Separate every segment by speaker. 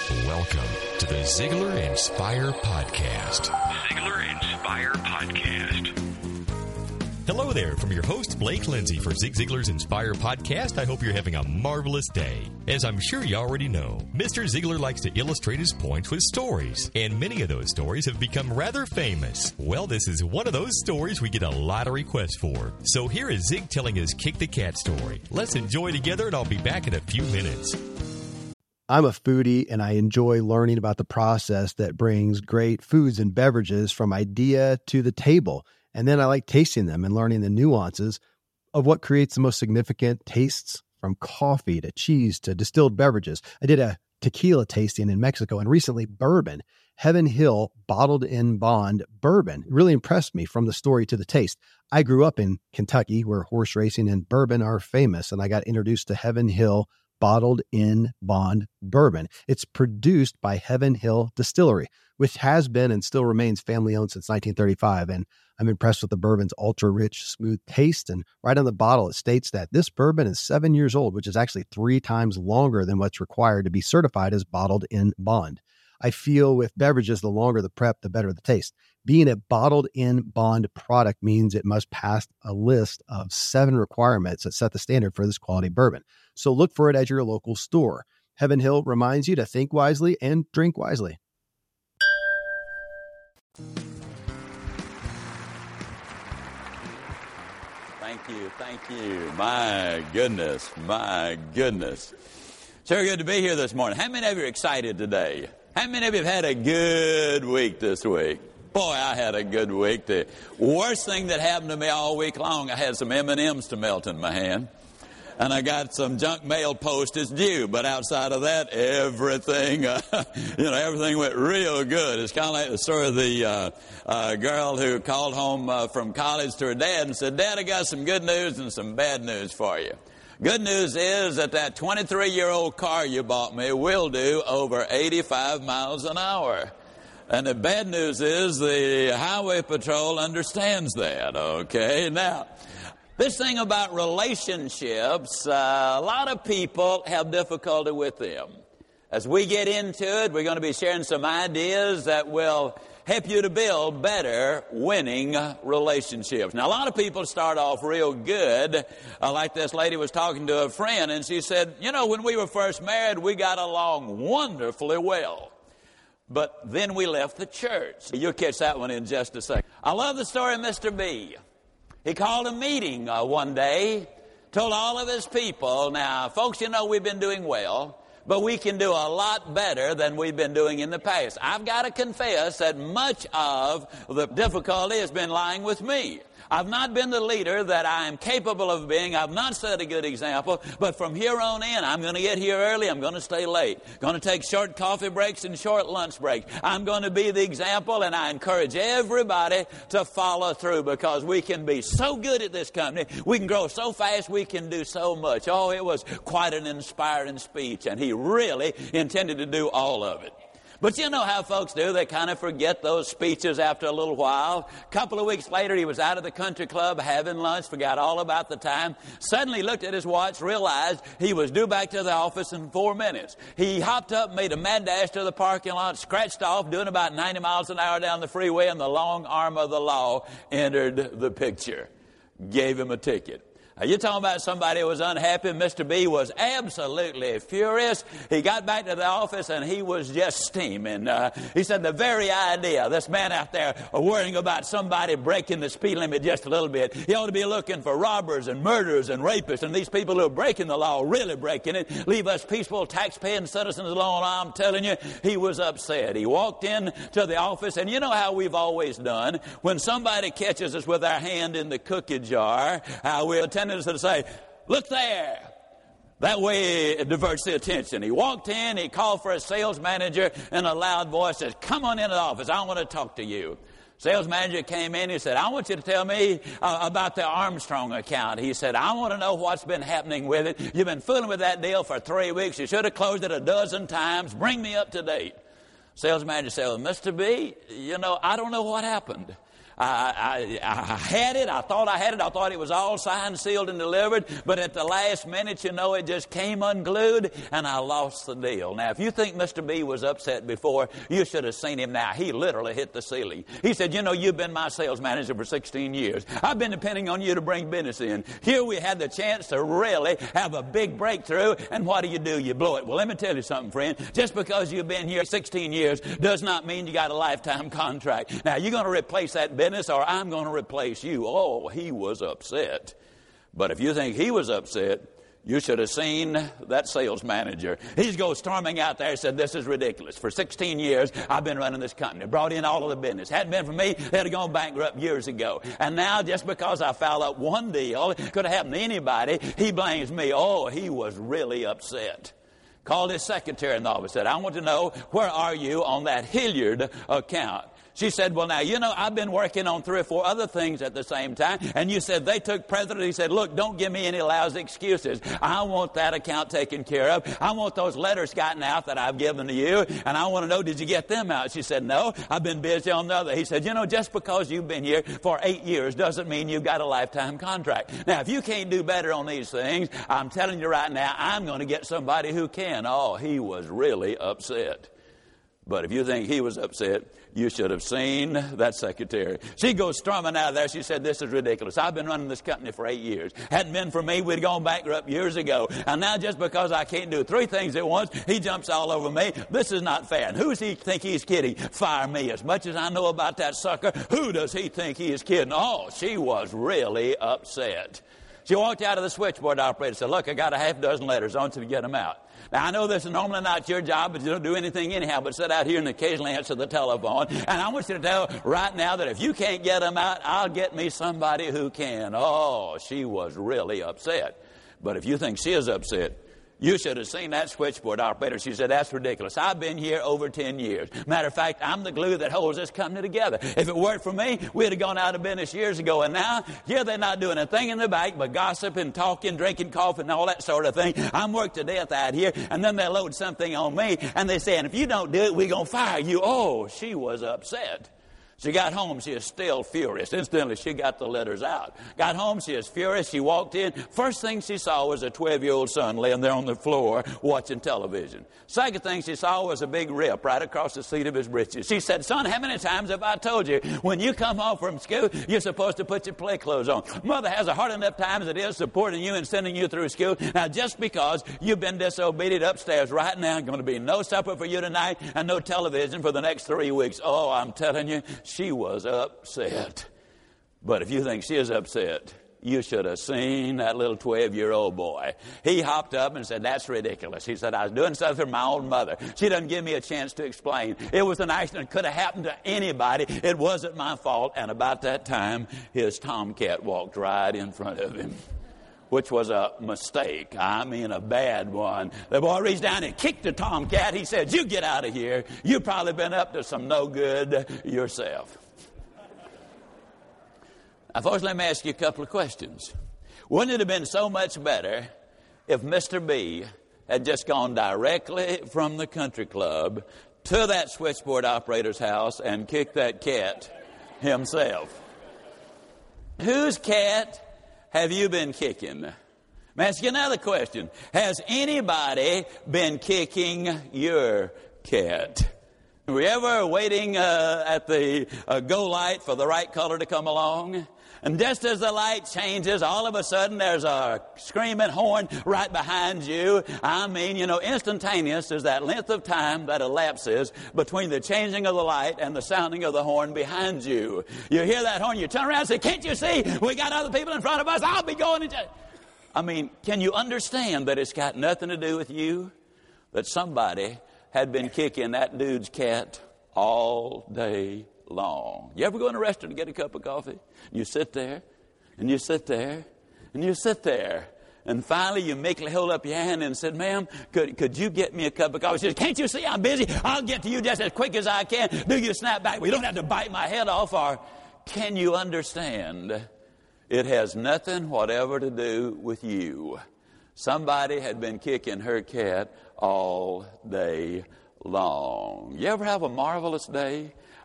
Speaker 1: Welcome to the Ziglar Inspire Podcast. Ziglar Inspire Podcast. Hello there from your host, Blake Lindsay for Zig Ziglar's Inspire Podcast. I hope you're having a marvelous day. As I'm sure you already know, Mr. Ziglar likes to illustrate his points with stories, and many of those stories have become rather famous. Well, this is one of those stories we get a lot of requests for. So here is Zig telling his Kick the Cat story. Let's enjoy together, and I'll be back in a few minutes.
Speaker 2: I'm a foodie, and I enjoy learning about the process that brings great foods and beverages from idea to the table. And then I like tasting them and learning the nuances of what creates the most significant tastes, from coffee to cheese to distilled beverages. I did a tequila tasting in Mexico, and recently bourbon. Heaven Hill Bottled in Bond bourbon really impressed me from the story to the taste. I grew up in Kentucky, where horse racing and bourbon are famous, and I got introduced to Heaven Hill Bottled in Bond bourbon. It's produced by Heaven Hill Distillery, which has been and still remains family-owned since 1935. And I'm impressed with the bourbon's ultra-rich, smooth taste. And right on the bottle, it states that this bourbon is 7 years old, which is actually 3 times longer than what's required to be certified as bottled in bond. I feel with beverages, the longer the prep, the better the taste. Being a bottled in bond product means it must pass a list of 7 requirements that set the standard for this quality bourbon. So look for it at your local store. Heaven Hill reminds you to think wisely and drink wisely.
Speaker 3: Thank you. My goodness. Sure good to be here this morning. How many of you are excited today? How many of you have had a good week this week? Boy, I had a good week. The worst thing that happened to me all week long, I had some M&Ms to melt in my hand. And I got some junk mail postage due. But outside of that, everything, everything went real good. It's kind of like the story of the girl who called home from college to her dad and said, "Dad, I got some good news and some bad news for you. Good news is that 23-year-old car you bought me will do over 85 miles an hour. And the bad news is the highway patrol understands that." Okay, now, this thing about relationships, a lot of people have difficulty with them. As we get into it, we're going to be sharing some ideas that will help you to build better winning relationships. Now, a lot of people start off real good. Like this lady was talking to a friend, and she said, when we were first married, we got along wonderfully well. But then we left the church. You'll catch that one in just a second. I love the story of Mr. B. He called a meeting one day, told all of his people, "Now, folks, we've been doing well, but we can do a lot better than we've been doing in the past. I've got to confess that much of the difficulty has been lying with me. I've not been the leader that I am capable of being. I've not set a good example. But from here on in, I'm going to get here early. I'm going to stay late. Going to take short coffee breaks and short lunch breaks. I'm going to be the example, and I encourage everybody to follow through, because we can be so good at this company. We can grow so fast. We can do so much." Oh, it was quite an inspiring speech, and he really intended to do all of it. But you know how folks do. They kind of forget those speeches after a little while. A couple of weeks later, he was out of the country club having lunch, forgot all about the time. Suddenly looked at his watch, realized he was due back to the office in 4 minutes. He hopped up, made a mad dash to the parking lot, scratched off, doing about 90 miles an hour down the freeway, and the long arm of the law entered the picture. Gave him a ticket. Now, you're talking about somebody who was unhappy. Mr. B was absolutely furious. He got back to the office, and he was just steaming. He said the very idea, this man out there worrying about somebody breaking the speed limit just a little bit, he ought to be looking for robbers and murderers and rapists, and these people who are breaking the law, really breaking it, leave us peaceful tax-paying citizens alone. I'm telling you, he was upset. He walked in to the office, and you know how we've always done. When somebody catches us with our hand in the cookie jar, how we'll tendency to say, "Look there." That way it diverts the attention. He walked in, he called for a sales manager in a loud voice, says, "Come on into the office, I want to talk to you." Sales manager came in, he said, "I want you to tell me about the Armstrong account." He said, "I want to know what's been happening with it. You've been fooling with that deal for 3 weeks. You should have closed it a dozen times. Bring me up to date." Sales manager said, "Well, Mr. B, I don't know what happened. I had it. I thought I had it. I thought it was all signed, sealed, and delivered. But at the last minute, it just came unglued, and I lost the deal. Now, if you think Mr. B was upset before, you should have seen him now. He literally hit the ceiling. He said, you've been my sales manager for 16 years. I've been depending on you to bring business in. Here we had the chance to really have a big breakthrough, and what do? You blow it. Well, let me tell you something, friend. Just because you've been here 16 years does not mean you got a lifetime contract. Now, you're going to replace that business, or I'm going to replace you. Oh, he was upset. But if you think he was upset, you should have seen that sales manager. He goes storming out there and said, this is ridiculous. For 16 years, I've been running this company. Brought in all of the business. Hadn't been for me, they'd have gone bankrupt years ago. And now, just because I fouled up one deal, it could have happened to anybody, he blames me. Oh, he was really upset. Called his secretary in the office, said, I want to know, where are you on that Hilliard account? She said, well, now, I've been working on 3 or 4 other things at the same time. And you said they took precedent. He said, look, don't give me any lousy excuses. I want that account taken care of. I want those letters gotten out that I've given to you. And I want to know, did you get them out? She said, no, I've been busy on the other. He said, just because you've been here for 8 years doesn't mean you've got a lifetime contract. Now, if you can't do better on these things, I'm telling you right now, I'm going to get somebody who can. Oh, he was really upset. But if you think he was upset, you should have seen that secretary. She goes storming out of there. She said, this is ridiculous. I've been running this company for 8 years. Hadn't been for me, we'd gone bankrupt years ago. And now just because I can't do 3 things at once, he jumps all over me. This is not fair. And who's he think he's kidding? Fire me. As much as I know about that sucker, who does he think he is kidding? Oh, she was really upset. She walked out of the switchboard operator and said, look, I got a half dozen letters. I want you to get them out. Now, I know this is normally not your job, but you don't do anything anyhow but sit out here and occasionally answer the telephone. And I want you to know right now that if you can't get them out, I'll get me somebody who can. Oh, she was really upset. But if you think she is upset, you should have seen that switchboard operator. She said, that's ridiculous. I've been here over 10 years. Matter of fact, I'm the glue that holds this company together. If it weren't for me, we'd have gone out of business years ago. And now, here they're not doing a thing in the bank but gossiping, talking, drinking coffee, and all that sort of thing. I'm worked to death out here. And then they load something on me. And they say, and if you don't do it, we're going to fire you. Oh, she was upset. She got home, she is still furious. Instantly, she got the letters out. Got home, she is furious. She walked in. First thing she saw was a 12-year-old son laying there on the floor watching television. Second thing she saw was a big rip right across the seat of his britches. She said, son, how many times have I told you, when you come home from school, you're supposed to put your play clothes on? Mother has a hard enough time as it is supporting you and sending you through school. Now, just because you've been disobedient upstairs right now, going to be no supper for you tonight and no television for the next 3 weeks. Oh, I'm telling you, she was upset. But if you think she is upset, you should have seen that little 12-year-old boy. He hopped up and said, that's ridiculous. He said, I was doing something for my own mother. She doesn't give me a chance to explain. It was an accident. It could have happened to anybody. It wasn't my fault. And about that time, his tomcat walked right in front of him, which was a mistake. I mean, a bad one. The boy reached down and kicked the tomcat. He said, you get out of here. You've probably been up to some no good yourself. Now, folks, let me ask you a couple of questions. Wouldn't it have been so much better if Mr. B had just gone directly from the country club to that switchboard operator's house and kicked that cat himself? Whose cat have you been kicking? Let me ask you another question. Has anybody been kicking your cat? Were you ever waiting at the go light for the right color to come along? And just as the light changes, all of a sudden there's a screaming horn right behind you. I mean, instantaneous is that length of time that elapses between the changing of the light and the sounding of the horn behind you. You hear that horn, you turn around and say, can't you see? We got other people in front of us. I'll be going to... I mean, can you understand that it's got nothing to do with you? That somebody had been kicking that dude's cat all day long. You ever go in a restaurant to get a cup of coffee? You sit there, and you sit there, and you sit there. And finally, you meekly hold up your hand and said, ma'am, could you get me a cup of coffee? She says, can't you see I'm busy? I'll get to you just as quick as I can. Do you snap back? We don't have to bite my head off. Or can you understand? It has nothing whatever to do with you. Somebody had been kicking her cat all day long. You ever have a marvelous day?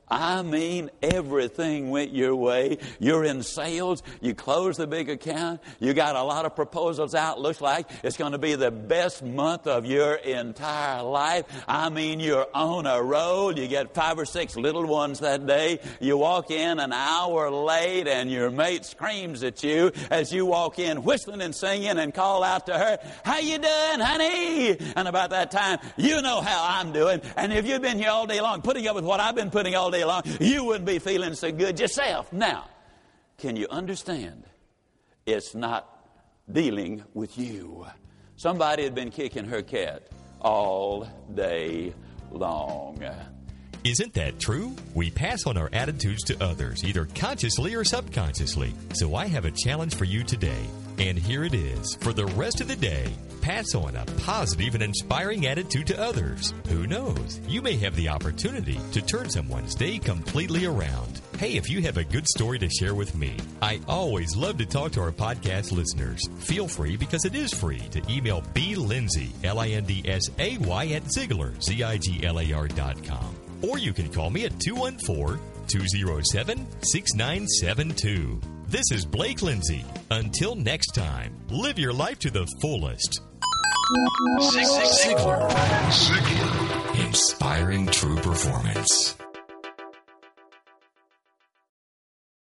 Speaker 3: I mean, everything went your way. You're in sales. You closed the big account. You got a lot of proposals out. Looks like it's going to be the best month of your entire life. I mean, you're on a roll. You get 5 or 6 little ones that day. You walk in an hour late and your mate screams at you as you walk in whistling and singing and call out to her, "How you doing, honey?" And about that time, you know how I'm doing. And if you've been here all day long putting up with what I've been putting all day long, you wouldn't be feeling so good yourself. Now, can you understand? It's not dealing with you. Somebody had been kicking her cat all day long.
Speaker 1: Isn't that true? We pass on our attitudes to others, either consciously or subconsciously. So I have a challenge for you today. And here it is. For the rest of the day, pass on a positive and inspiring attitude to others. Who knows? You may have the opportunity to turn someone's day completely around. Hey, if you have a good story to share with me, I always love to talk to our podcast listeners. Feel free, because it is free, to email blindsay, Lindsay, at Ziglar, Ziglar.com. Or you can call me at 214-207-6972. This is Blake Lindsay. Until next time, live your life to the fullest. Ziglar. Inspiring true performance.